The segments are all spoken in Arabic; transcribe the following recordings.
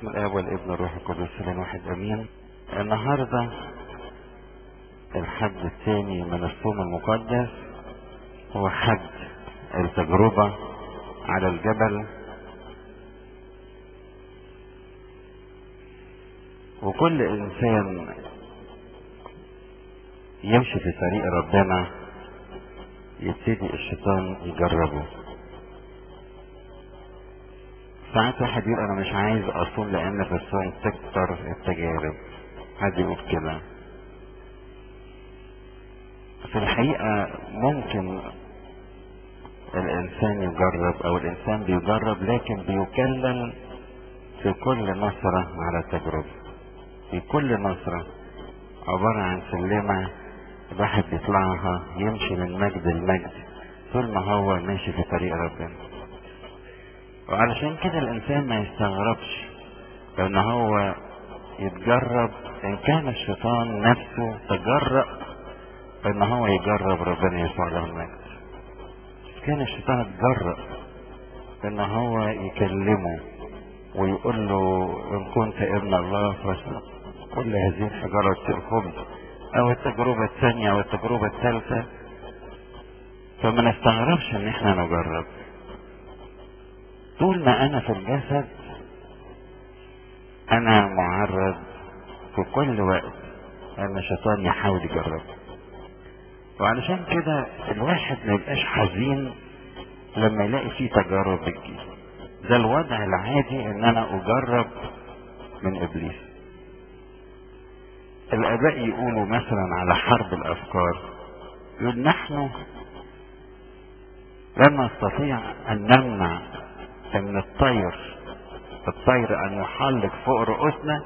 باسم الاب والابن والروح القدس الواحد امين. النهارده الحد الثاني من الصوم المقدس، هو حد التجربة على الجبل. وكل انسان يمشي في طريق ربنا يبتدي الشيطان يجربه. ساعات واحد يقول انا مش عايز اصوم لان في الصوم تكتر التجارب، حد يقول كده. في الحقيقة ممكن الانسان يجرب او الانسان بيجرب، لكن بيكلل في كل نصرة على التجربة. في كل نصرة عبارة عن سلمة الواحد بيطلعها يمشي من مجد لمجد طول ما هو ماشي في طريق ربنا. وعلشان كده الانسان ما يستغربش لان هو يتجرب، ان كان الشيطان نفسه تجرأ ان هو يجرب ربنا يسوع له المجد. كان الشيطان اتجرأ ان هو يكلمه ويقول له ان كنت ابن الله فاسلك كل هذه الحجارة تصير خبز، او التجربة الثانية او التجربة الثالثة. فما نستغربش ان احنا نجرب. طول ما انا في الجسد انا معرض في كل وقت ان الشيطان يحاول يجرب. وعلشان كده الواحد ما يبقاش حزين لما يلاقي فيه تجارب بتجيله. ده الوضع العادي ان انا اجرب من ابليس. الاباء يقولوا مثلا على حرب الافكار، يقول نحن لن نستطيع ان نمنع ان الطير ان يحلق فوق رؤوسنا،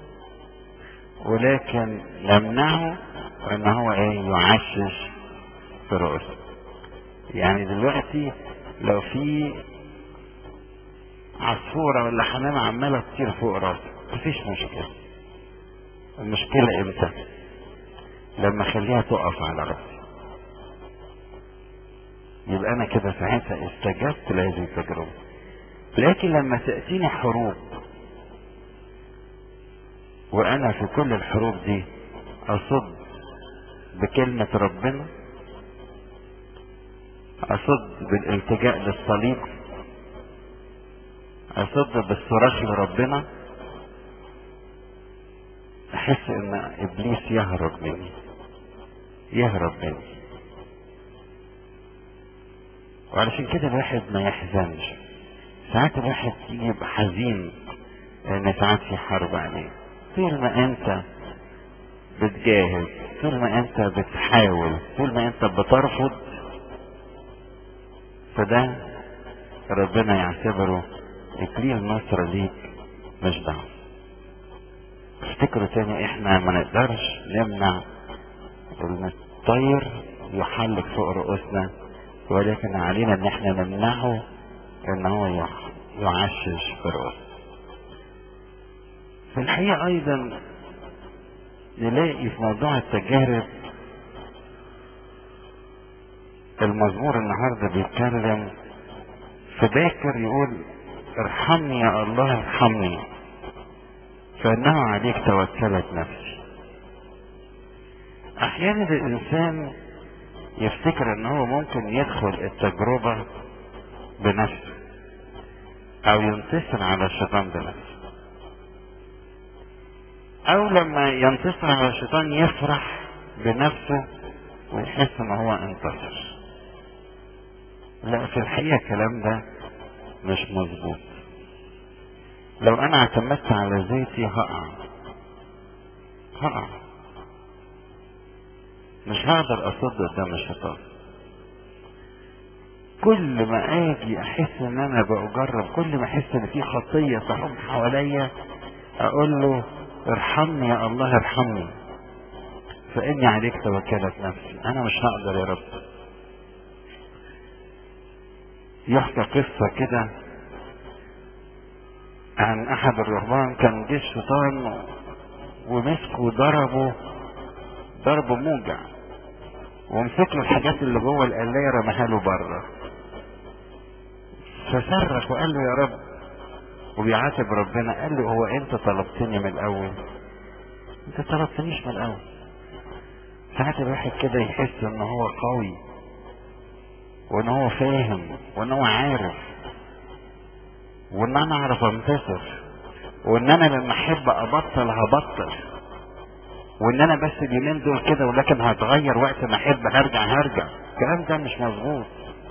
ولكن نمنعه ان هو يعشش في رؤوسنا. يعني دلوقتي لو في عصفورة ولا حمامة عمالة تطير فوق راسك مفيش مشكلة. المشكلة امتى؟ لما اخليها تقف على راسي، يبقى انا كده ساعتها استجبت لهذه التجربة. لكن لما تأتيني حروب وانا في كل الحروب دي اصد بكلمة ربنا، اصد بالالتجاء للصليب، اصد بالصراخ لربنا، احس ان ابليس يهرب مني. وعلشان كده الواحد ما يحزنش. ساعات الواحد يبقى حزين ان ساعات في حرب عليه. طول ما انت بتجاهد، طول ما انت بتحاول، طول ما انت بترفض، فده ربنا يعتبره اكليل نصر ليك مش ضعف. افتكروا تاني، احنا ما نقدرش نمنع ان الطير يحلق فوق رؤوسنا، ولكن علينا ان احنا نمنعه ان هو يعشش في رؤوسنا. في الحقيقة ايضا نلاقي في موضوع التجارب المزمور النهارده بيتكلم في باكر، يقول ارحمني يا الله ارحمني فانه عليك توكلت نفسي. احيانا الانسان يفتكر ان هو ممكن يدخل التجربة بنفسه او ينتصر على الشيطان بنفسه، او لما ينتصر على الشيطان يفرح بنفسه ويحس ان هو انتصر. لا، في الحقيقة الكلام ده مش مظبوط. لو انا اعتمدت على ذاتي هقع، مش هقدر اصد قدام الشيطان. كل ما اجي احس ان انا بجرب، كل ما احس ان في خطية تحوم حواليا، اقول له ارحمني يا الله ارحمني فاني عليك توكلت نفسي. انا مش هقدر يا رب. يحكى قصة كده عن احد الرهبان، كان جه الشيطان ومسكه وضربه ضرب موجع، ومسك له الحاجات اللي جوه القلاية رماها له بره. فصرخ وقال له يا رب، وبيعاتب ربنا. قال له هو انت طلبتني من الاول؟ انت طلبتنيش من الاول. ساعات الواحد كده يحس ان هو قوي وان هو فاهم وان هو عارف وان انا اعرف انتصر وان انا لما احب ابطل هبطل وان انا بس اليومين دول كده ولكن هتغير وقت ما احب هرجع. الكلام ده مش مظبوط.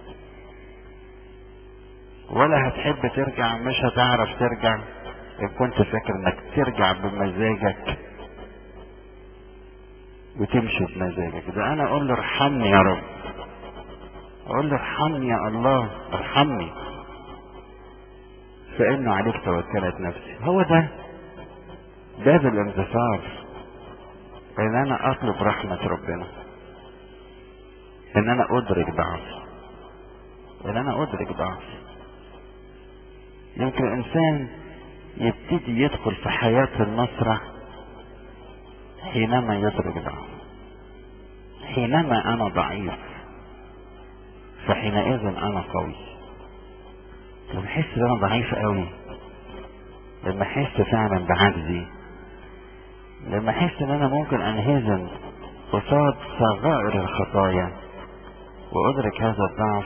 ولا هتحب ترجع، مش هتعرف ترجع ان كنت فاكر انك ترجع بمزاجك وتمشي بمزاجك. ده انا اقول له ارحمني يا رب، اقول له ارحمني يا الله، ارحمني، فانه عليك توكلت نفسي. هو ده باب الانتصار، ان انا اطلب رحمة ربنا، ان انا ادرك ضعفي. يمكن الانسان يبتدي يدخل في حياة النصرة حينما يدرك ضعفه. حينما انا ضعيف فحينئذ انا قوي. لما احس ان انا ضعيف قوي، لما احس فعلا بعجزي، لما احس ان انا ممكن انهزم قصاد صغائر الخطايا وادرك هذا الضعف،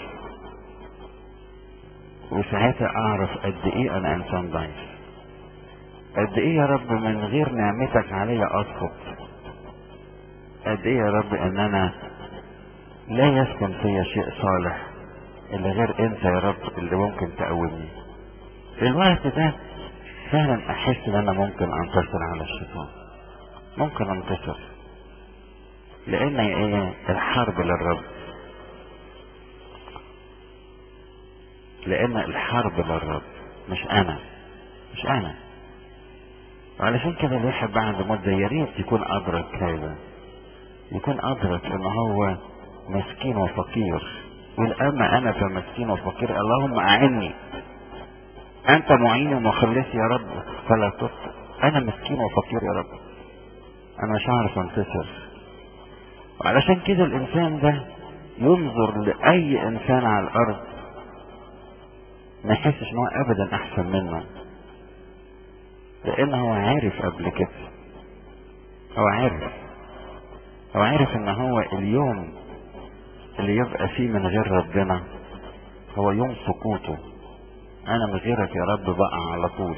وساعتها اعرف قد ايه انا انسان ضعيف، قد ايه يا رب من غير نعمتك عليا اسقط، قد ايه يا رب ان انا لا يسكن فيا شيء صالح الا غير انت يا رب اللي ممكن تقومني. في الوقت ده فعلا احس ان انا ممكن انتصر على الشيطان، ممكن انتصر، لان ايه؟ الحرب للرب، لان الحرب للرب مش انا. وعلشان كده الواحد بعد مدة يا ريت يكون ادرك هذا، يكون ادرك ان هو مسكين وفقير. يقول اما انا فمسكين وفقير، اللهم اعني، انت معيني ومخلصي يا رب فلا تبطئ. انا مسكين وفقير يا رب، انا مش عارف انتصر. وعلشان كده الانسان ده ينظر لاي انسان على الارض ما يحسش ان هو ابدا احسن منه، لان هو عارف قبل كده، هو عارف ان هو اليوم اللي يبقى فيه من غير ربنا هو يوم سقوطه. انا من غيرك يا رب بقى على طول،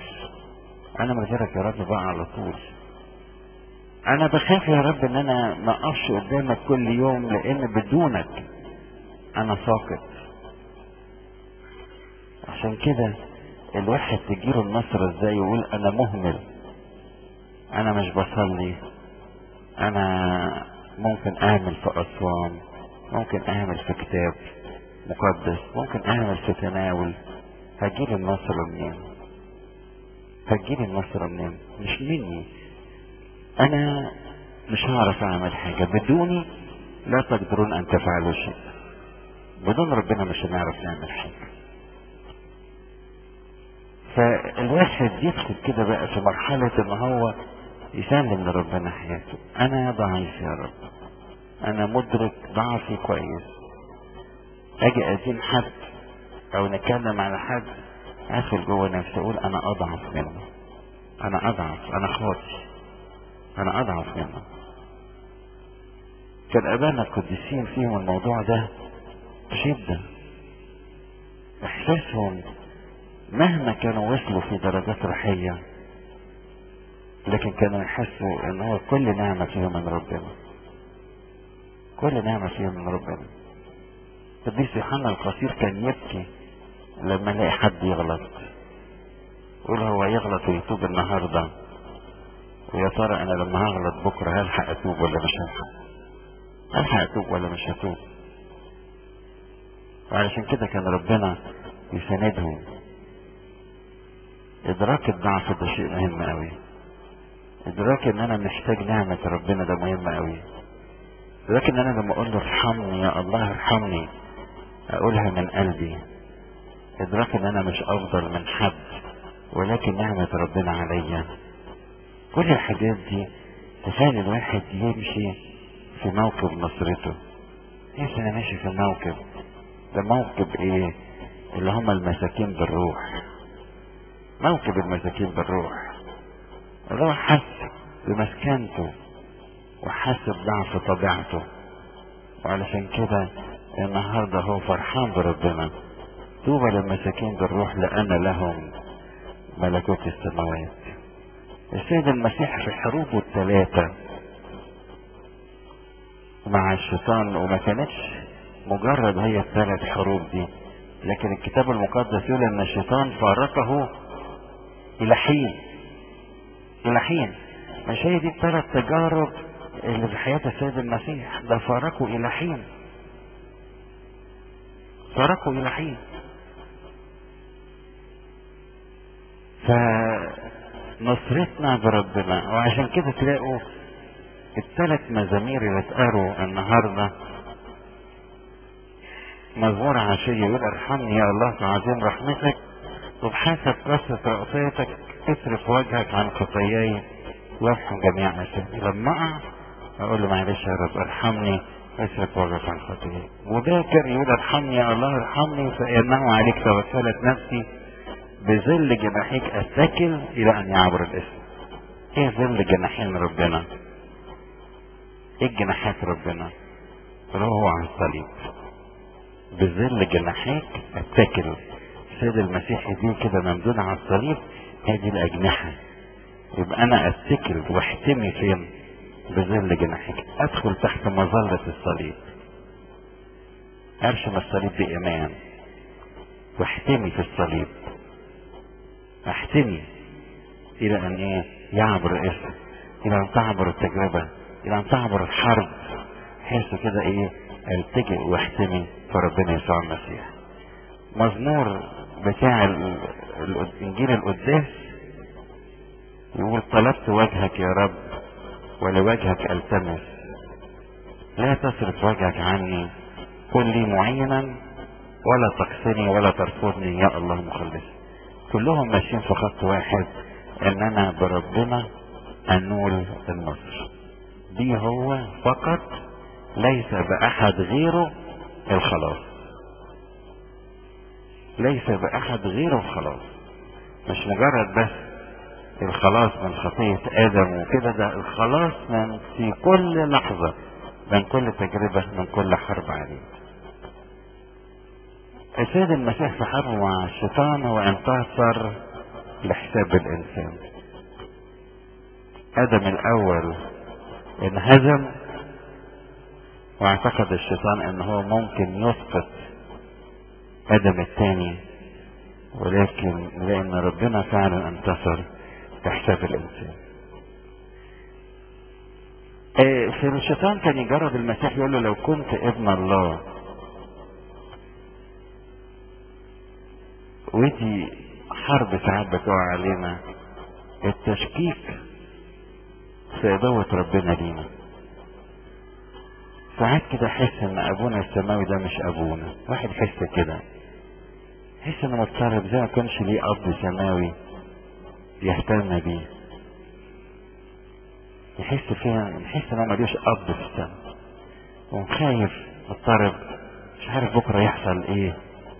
انا بخاف يا رب ان انا ما اقفش قدامك كل يوم، لان بدونك انا ساقط. عشان كده الواحد تجيله النصر ازاي يقول انا مهمل، انا مش بصلي، انا ممكن اعمل في اسوان، ممكن اعمل في كتاب مقدس، ممكن اعمل في تناول. هجيلي النصر منين؟ مش مني. انا مش هعرف اعمل حاجة بدوني، لا تقدرون ان تفعلوا شيء. بدون ربنا مش هنعرف نعمل حاجة. فالواحد يدخل كده بقى في مرحلة ان هو يسلم لربنا حياته. انا ضعيف يا رب، انا مدرك ضعفي كويس. اجي ادين حد او نتكلم على حد، ادخل جوه نفسي اقول انا اضعف منه، انا خاطئ، انا اضعف منه. كان ابانا القديسين فيهم الموضوع ده بشدة. احساسهم مهما كانوا وصلوا في درجات روحية، لكن كانوا يحسوا ان هو كل نعمة فيهم من ربنا. القديس يوحنا القصير كان يبكي لما يلاقي حد يغلط، يقول هو يغلط ويتوب النهارده، ويا ترى انا لما هغلط بكره هلحق اتوب ولا مش هتوب. وعلشان كده كان ربنا يساندهم. ادراك الضعف ده شيء مهم قوي. ادراك ان انا محتاج نعمة ربنا ده مهم قوي. ادراك ان انا لما اقول له ارحمني يا الله ارحمني، اقولها من قلبي. ادراك ان انا مش افضل من حد، ولكن نعمة ربنا عليا. كل الحاجات دي تخلي الواحد يمشي في موكب نصرته. يمشي انا ماشي في الموكب ده. موكب ايه؟ اللي هم المساكين بالروح، موكب المساكين بالروح. الروح حس بمسكنته وحس بضعف طبيعته، وعلشان كده النهارده هو فرحان بربنا. طوبى للمساكين بالروح لأن لهم ملكوت السماوات. السيد المسيح في حروبه الثلاثة مع الشيطان، وما كانتش مجرد هي الثلاث حروب دي، لكن الكتاب المقدس يقول ان الشيطان فارقه الى حين. الى حين مش هي دي الثلاث تجارب اللي في حياة السيد المسيح، ده فارقه الى حين. فارقه الى حين. فنصرتنا بربنا. وعشان كده تلاقوا الثلاث مزامير اللي اتقروا النهارده، مزمور عشية يقول ارحمني يا الله كعظيم رحمتك وبحسب كثرة رأفتك اصرف وجهك عن خطاياي وامحو جميع اثامي. لما اقع اقول له معلش يا رب ارحمني اصرف وجهك عن خطاياي. وباكر يقول ارحمني يا الله ارحمني فانه عليك توكلت نفسي بظل جناحيك اتكل الى ان يعبر الاسم. ايه ظل جناحين ربنا؟ ايه جناحات ربنا؟ هو على الصليب. بظل جناحيك اتكل. السيد المسيح دي كده ممدود على الصليب، هذه الاجنحه. يبقى انا اتكل واحتمي فين؟ بظل جناحيك. ادخل تحت مظله الصليب، ارشم الصليب بايمان واحتمي في الصليب. احتمي الى ان ايه؟ يعبر الاسم، الى ان تعبر التجربه، الى ان تعبر الحرب. حس كده ايه؟ التجئ واحتمي في ربنا يسوع المسيح. مزمور بتاع انجيل القداس يقول طلبت وجهك يا رب ولوجهك التمس، لا تصرف وجهك عني، كن لي معينا ولا تقصني ولا ترفضني يا الله مخلص. كلهم ماشيين في خط واحد، اننا بربنا انول النصر. دي هو فقط، ليس باحد غيره الخلاص. ليس باحد غيره الخلاص. مش مجرد بس الخلاص من خطية ادم وكده، ده الخلاص من في كل لحظة، من كل تجربة، من كل حرب عليه. السيد المسيح في حربه مع الشيطان هو انتصر لحساب الانسان. ادم الاول انهزم، واعتقد الشيطان ان هو ممكن يسقط ادم الثاني، ولكن لان ربنا فعلا انتصر لحساب الانسان. في الشيطان كان يجرب المسيح يقول له لو كنت ابن الله، ودي حرب ساعات بتقع علينا، التشكيك في عدوة ربنا لينا. ساعات كده احس ان ابونا السماوي ده مش ابونا. واحد يحس كده، يحس انه مضطرب زي ما كانش ليه اب سماوي يهتم بيه. يحس ان هو ملوش اب في السماء، وخايف مضطرب مش عارف بكره يحصل ايه.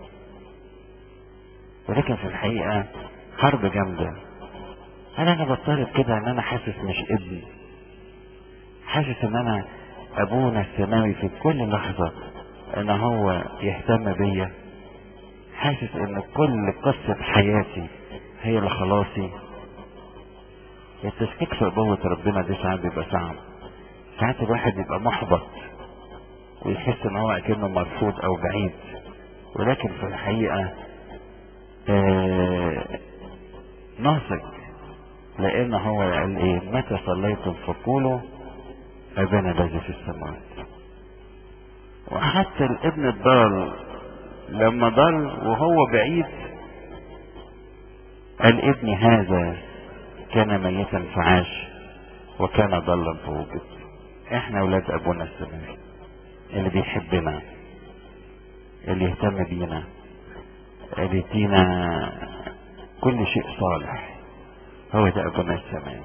ولكن في الحقيقة حرب جامدة. هل انا بضطرب كده ان انا حاسس مش ابن؟ حاسس ان انا ابونا السماوي في كل لحظة ان هو يهتم بيا؟ حاسس ان كل قصة حياتي هي لخلاصي؟ التشكيك في ابوة ربنا دي ساعات بيبقى صعب. ساعات الواحد يبقى محبط ويحس ان هو اكنه مرفوض او بعيد، ولكن في الحقيقة ناصج، لان هو قال ايه؟ متى صليتم فقولوا ابانا الذي في السماوات. وحتى الابن الضال لما ضل وهو بعيد قال ابني هذا كان ميتا فعاش وكان ضلا فوجد. احنا اولاد ابونا السماوي اللي بيحبنا، اللي يهتم بينا، اللي يدينا كل شيء صالح، هو ده ابونا السماوي.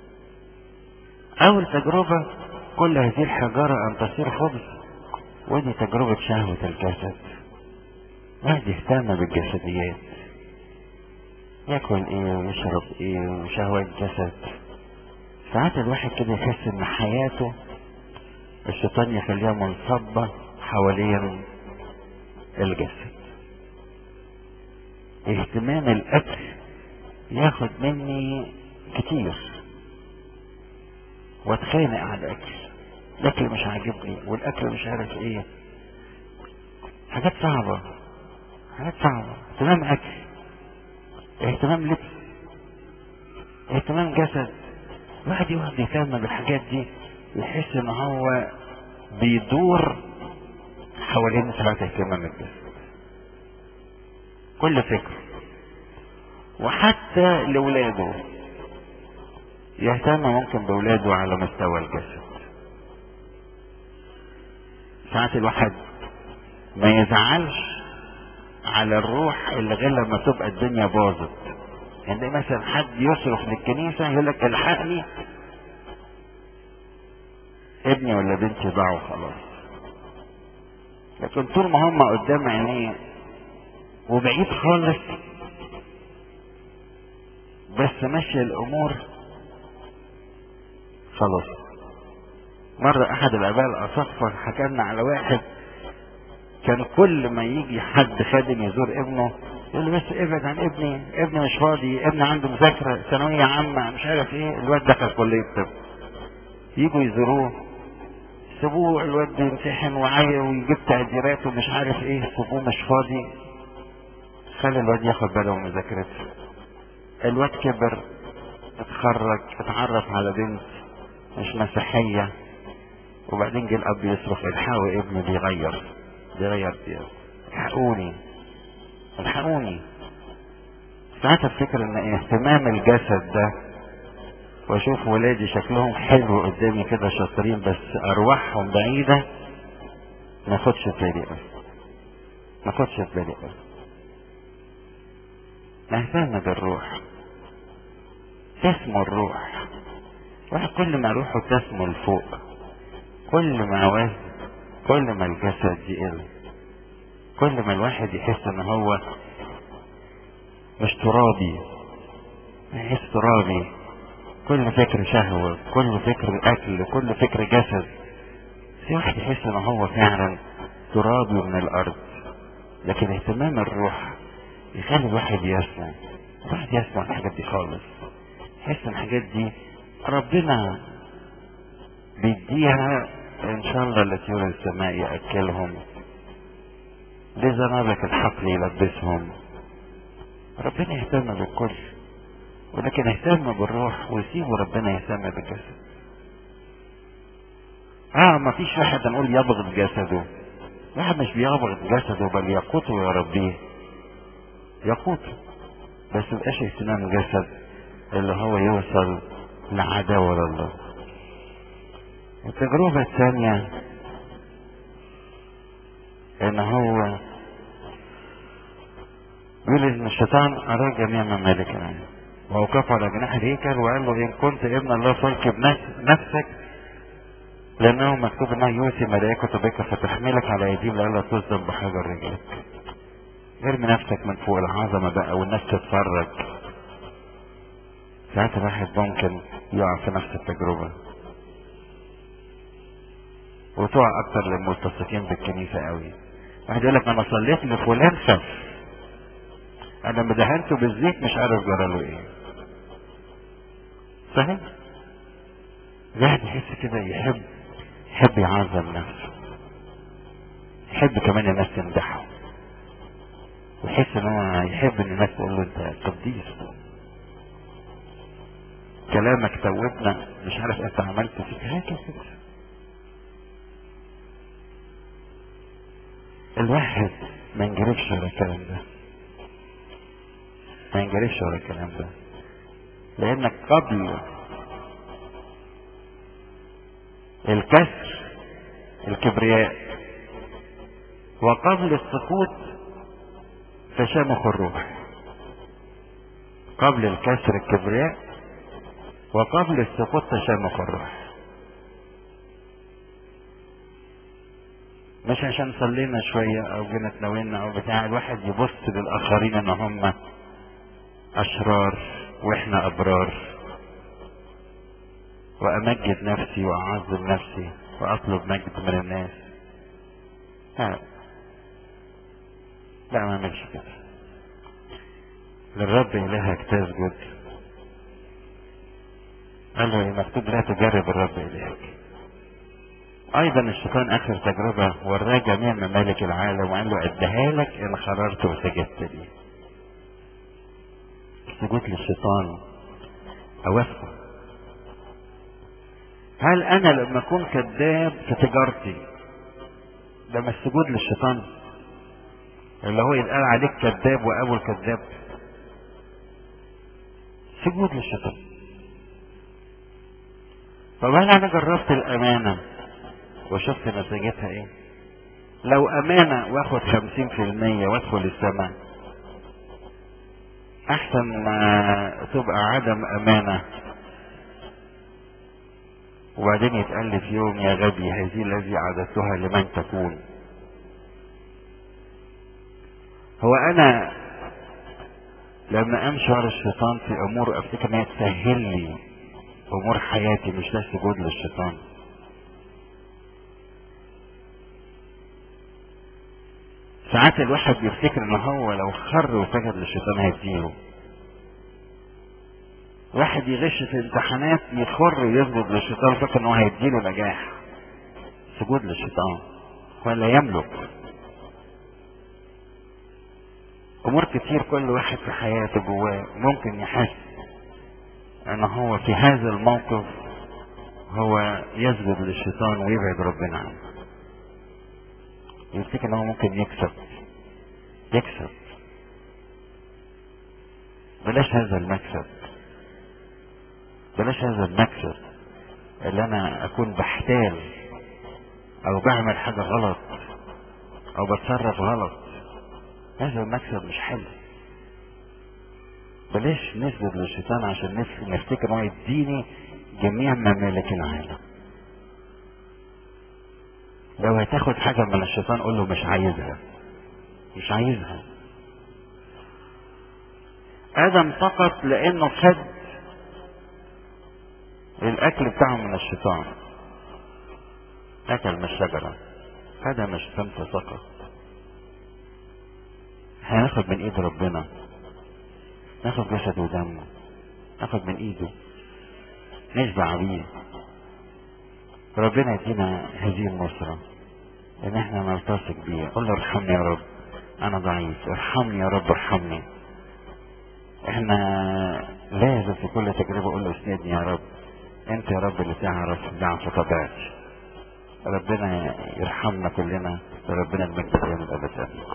اول تجربة كل هذه الحجارة ان تصير خبز، ودي تجربة شهوة الجسد. واحد يهتم بالجسديات، ياكل ايه ويشرب ايه وشهوات جسد. ساعات الواحد كده يحس ان حياته الشيطان يخليها منصبة حوالين الجسد. اهتمام الاكل ياخد مني كتير، واتخانق على الاكل، الاكل مش عاجبني والاكل مش عارف ايه. حاجات صعبة، حاجات صعبة. اهتمام اكل، اهتمام لبس، اهتمام جسد. الواحد يقعد يهتم بالحاجات دي يحس ان هو بيدور حوالين ساعات اهتمام الجسد. كل فكر. وحتى لولاده يهتم ممكن بولاده على مستوى الجسد. ساعات الواحد ما يزعلش على الروح اللي غير لما تبقى الدنيا باظت. يعني مثلا حد يصرخ للكنيسة يقول لك الحقني ابني ولا بنتي ضاعوا خلاص. لكن طول ما هم قدام عينيه وبعيد خالص بس ماشية الامور خلاص. مرة احد الاباء الاصفر حكى لنا على واحد كان كل ما يجي حد خادم يزور ابنه يقول له بس ابعد عن ابني مش فاضي، ابني عنده مذاكرة ثانوية عامة مش عارف ايه، الواد دخل كلية طب. يجوا يزوروه سيبوه، الواد يمتحن وعاية ويجيب تقديرات ومش عارف ايه، سيبوه مش فاضي، خلي الواد ياخد باله من مذاكرته. الواد كبر، اتخرج، اتعرف على بنت مش مسيحية، وبعدين جه الاب يصرخ الحقوا ابني بيغير بيه، الحقوني. ساعات افتكر ان اهتمام الجسد ده واشوف ولادي شكلهم حلو قدامي كده شاطرين بس ارواحهم بعيدة ما اخدش في بالي بس. نهتم بالروح، تسمو الروح. واحد كل ما روحه تسمو لفوق كل ما وزن، كل ما الجسد يقل، كل ما الواحد يحس ان هو مش ترابي، يحس ترابي. كل فكر شهوة، كل فكر اكل، كل فكر جسد. في واحد يحس ان هو فعلا ترابي من الارض. لكن اهتمام الروح يخلي الواحد يسمع الحاجات دي خالص. يحس ان الحاجات دي ربنا بيديها ان شاء الله لطيور السماء يأكلهم، لزنابك الحقل يلبسهم. ربنا يهتم بالكل، ولكن يهتم بالروح ويسيبه ربنا يهتم بالجسد. ما فيش واحد نقول يبغض جسده. واحد مش بيبغض جسده بل يقوته ويربيه، يقوته، بس مبقاش اهتمام جسد اللي هو يوصل لعداوة لله. التجربة الثانية ان هو يقول ان الشيطان ارى جميع ممالك العالم ووقف على جناح الهيكل وقال له ان كنت ابن الله فالق بنفسك لانه مكتوب انه يوصي ملائكته بك فتحملك على ايديهم لئلا تصدم بحجر رجلك. ارمي نفسك من فوق العظمة بقى والناس تتفرج. ساعات الواحد ممكن يقع في نفس التجربة وتقع اكتر للملتصقين بالكنيسة قوي. واحد يقول لك انا صليت لفلان خف، انا مدهنته بالزيت مش عارف جراله ايه. صحيح؟ الواحد يحس كده يحب يعظم نفسه، يحب كمان الناس تمدحه، ويحس ان هو يحب ان الناس تقول له انت قديس، كلامك توبنا، مش عارف انت عملت فيك هكذا. الواحد ما ينجرفش ورا الكلام ده، لانك قبل الكسر الكبرياء وقبل السقوط تشامخ الروح. قبل الكسر الكبرياء وقبل السقوط تشامخ الروح. مش عشان صلينا شوية او جينا تناولنا او بتاع الواحد يبص للاخرين ان هم اشرار واحنا ابرار، وامجد نفسي واعظم نفسي واطلب مجد من الناس. لا ما اعملش كده. للرب الهك تسجد. قال له مكتوب لا تجرب الرب الهك. ايضا الشيطان اخر تجربة وراه جميع ممالك العالم وقال له اديها لك ان خررت وسجدت لي. السجود للشيطان اوافقه. هل انا لما اكون كذاب في تجارتي ده مش سجود للشيطان؟ اللي هو يتقال عليك كذاب وابو الكذاب، سجود للشيطان. طب هل انا جربت الامانة وشفت نتيجتها ايه؟ لو امانة واخد 50% وادخل السماء، احسن ما تبقى عدم امانة وبعدين يتقال لي في يوم يا غبي هذه الذي عادتها لمن تكون. هو انا لما امشي ورا الشيطان في امور افتكر انها تسهل لي امور حياتي، مش ده سجود للشيطان. ساعات الواحد بيفتكر ان هو لو خر وسجد للشيطان هيديله. واحد يغش في امتحانات يخر ويسجد للشيطان فاكر ان هو هيديله نجاح. سجود للشيطان ولا يملك. امور كتير كل واحد في حياته جواه ممكن يحس ان هو في هذا الموقف هو يسجد للشيطان ويبعد ربنا عنه. يفتكر ان هو ممكن يكسب. بلاش هذا المكسب. بلاش هذا المكسب اللي انا اكون بحتال او بعمل حاجة غلط او بتصرف غلط. هذا المكسب مش حلو. بلاش نسجد للشيطان عشان نفتكر انه يديني جميع ممالك العالم. لو هتاخد حاجة من الشيطان قول له مش عايزها. ادم فقط لانه خد الاكل بتاعه من الشيطان، اكل من الشجرة، هذا مش سمسة فقط. هناخد من ايد ربنا، ناخد جسد ودم، ناخد من ايده نشبع بيه. ربنا يدينا هذه النصرة ان احنا نلتصق بيه. قل له ارحمني يا رب انا ضعيف، ارحمني يا رب ارحمني. احنا لازم في كل تجربة قل له اسندني يا رب، انت يا رب اللي تعرف ضعف طبيعتي. ربنا يرحمنا كلنا وربنا المجد دائما ابدا.